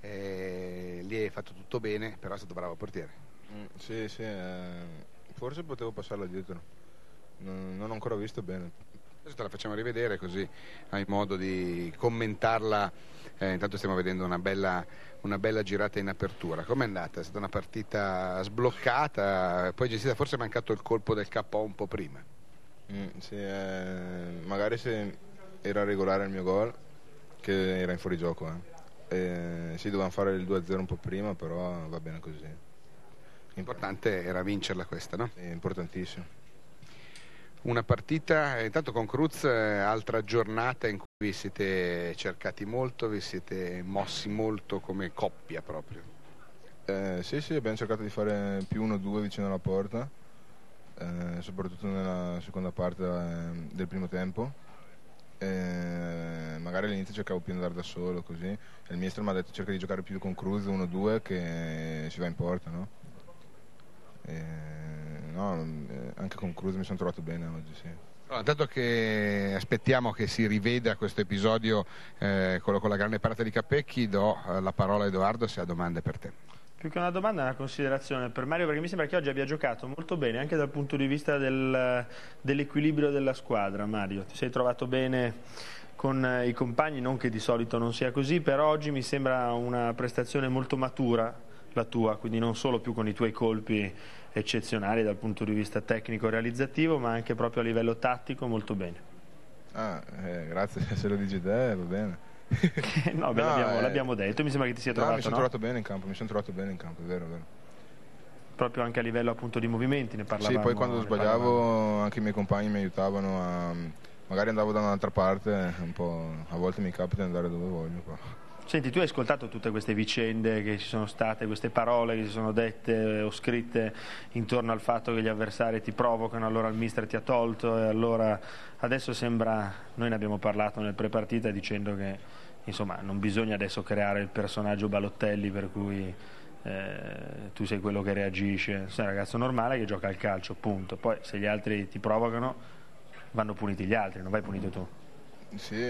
lì hai fatto tutto bene, però è stato bravo portiere. Sì, forse potevo passarla dietro, non ho ancora visto bene. Adesso te la facciamo rivedere così hai modo di commentarla. Intanto stiamo vedendo una bella girata in apertura. Com'è andata? È stata una partita sbloccata, poi gestita, forse è mancato il colpo del KO un po' prima. Sì, magari se era regolare il mio gol, che era in fuorigioco. Sì, dovevamo fare il 2-0 un po' prima, però va bene così. L'importante era vincerla questa, no? È importantissimo. Una partita, intanto con Cruz, altra giornata in cui vi siete cercati molto, vi siete mossi molto come coppia proprio. Sì, abbiamo cercato di fare più 1-2 vicino alla porta, soprattutto nella seconda parte del primo tempo. Magari all'inizio cercavo più di andare da solo così, e il mister mi ha detto cerca di giocare più con Cruz 1-2 che si va in porta, no? Anche con Cruz mi sono trovato bene oggi, sì. Allora, dato che aspettiamo che si riveda questo episodio con la grande parata di Capecchi, do la parola a Edoardo se ha domande per te. Più che una domanda è una considerazione per Mario, perché mi sembra che oggi abbia giocato molto bene anche dal punto di vista dell'equilibrio della squadra. Mario, ti sei trovato bene con i compagni, non che di solito non sia così, però oggi mi sembra una prestazione molto matura la tua, quindi non solo più con i tuoi colpi eccezionali dal punto di vista tecnico realizzativo, ma anche proprio a livello tattico molto bene. Grazie, se lo dici te va bene. No, l'abbiamo detto, mi sembra che ti sia trovato. Mi sono trovato bene in campo, è vero. Proprio anche a livello appunto di movimenti, ne parlavamo. Sì, poi quando sbagliavo anche i miei compagni mi aiutavano, magari andavo da un'altra parte, un po', a volte mi capita di andare dove voglio qua. Senti, tu hai ascoltato tutte queste vicende che ci sono state, queste parole che si sono dette o scritte intorno al fatto che gli avversari ti provocano, allora il mister ti ha tolto e allora adesso sembra, noi ne abbiamo parlato nel pre-partita dicendo che insomma non bisogna adesso creare il personaggio Balotelli per cui tu sei quello che reagisce, sei un ragazzo normale che gioca al calcio, punto. Poi se gli altri ti provocano vanno puniti gli altri, non vai punito tu. Sì,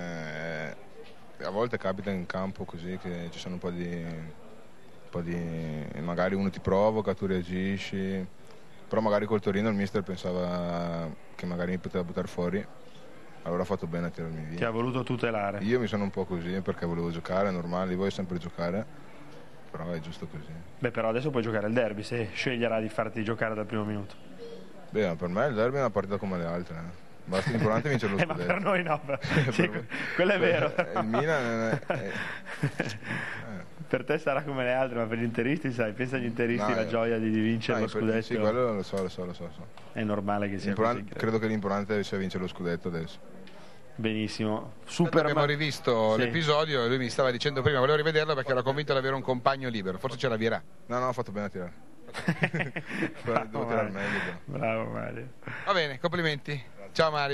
a volte capita in campo così che ci sono un po' di magari uno ti provoca, tu reagisci, però magari col Torino il mister pensava che magari mi poteva buttare fuori, allora ha fatto bene a tirarmi via. Ti ha voluto tutelare. Io mi sono un po' così perché volevo giocare, è normale, voglio sempre giocare, però è giusto così. Beh, però adesso puoi giocare il derby se sceglierà di farti giocare dal primo minuto. Beh, per me il derby è una partita come le altre. Basta l'importante è vincere lo scudetto. Ma per noi no, sì, quello è vero. Il Milan per te sarà come le altre, ma per gli interisti, sai, pensa agli interisti la gioia di vincere lo scudetto. Sì, quello lo so. È normale che sia così. Credo che l'importante sia vincere lo scudetto adesso. Benissimo. Abbiamo rivisto l'episodio e lui mi stava dicendo prima, volevo rivederlo perché ero convinto di avere un compagno libero, forse ce l'avvierà. No, ho fatto bene a tirare. Devo tirare meglio. Bravo Mario. Va bene, complimenti. Ciao Mario.